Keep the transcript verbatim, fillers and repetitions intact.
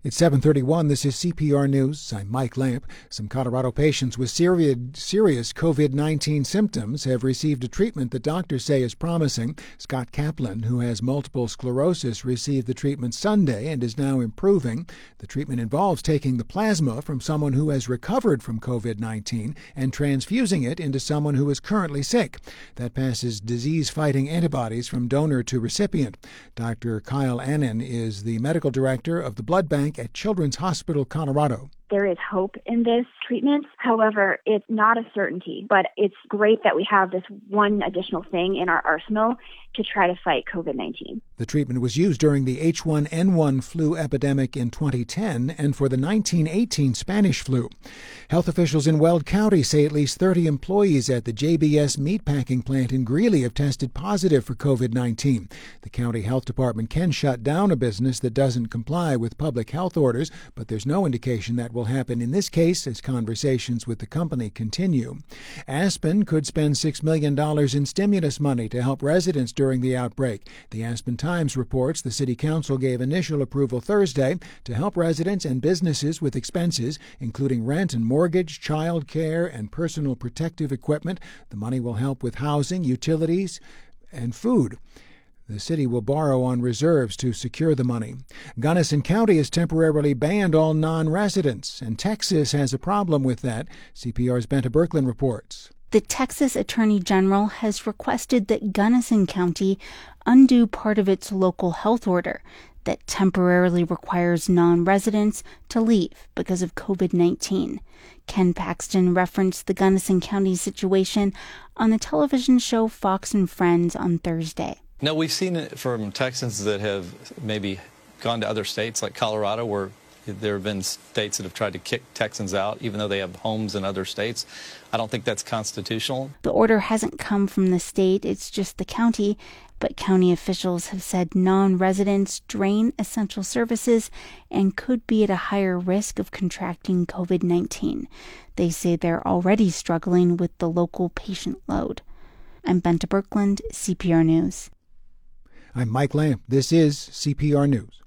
It's seven thirty-one. This is C P R News. I'm Mike Lamp. Some Colorado patients with serious COVID nineteen symptoms have received a treatment that doctors say is promising. Scott Kaplan, who has multiple sclerosis, received the treatment Sunday and is now improving. The treatment involves taking the plasma from someone who has recovered from COVID nineteen and transfusing it into someone who is currently sick. That passes disease-fighting antibodies from donor to recipient. Doctor Kyle Annan is the medical director of the blood bank at Children's Hospital Colorado. There is hope in this treatment. However, it's not a certainty, but it's great that we have this one additional thing in our arsenal to try to fight COVID nineteen. The treatment was used during the H one N one flu epidemic in twenty ten and for the nineteen eighteen Spanish flu. Health officials in Weld County say at least thirty employees at the J B S meatpacking plant in Greeley have tested positive for COVID nineteen. The county health department can shut down a business that doesn't comply with public health orders, but there's no indication that will happen in this case as conversations with the company continue. Aspen could spend six million dollars in stimulus money to help residents during the outbreak. The Aspen Times reports the city council gave initial approval Thursday to help residents and businesses with expenses, including rent and mortgage, child care, and personal protective equipment. The money will help with housing, utilities, and food. The city will borrow on reserves to secure the money. Gunnison County has temporarily banned all non-residents, and Texas has a problem with that. C P R's Benta Berkland reports. The Texas Attorney General has requested that Gunnison County undo part of its local health order that temporarily requires non-residents to leave because of COVID nineteen. Ken Paxton referenced the Gunnison County situation on the television show Fox and Friends on Thursday. No, we've seen it from Texans that have maybe gone to other states like Colorado, where there have been states that have tried to kick Texans out, even though they have homes in other states. I don't think that's constitutional. The order hasn't come from the state, it's just the county, but county officials have said non-residents drain essential services and could be at a higher risk of contracting COVID nineteen. They say they're already struggling with the local patient load. I'm Benta Berkland, C P R News. I'm Mike Lamp. This is C P R News.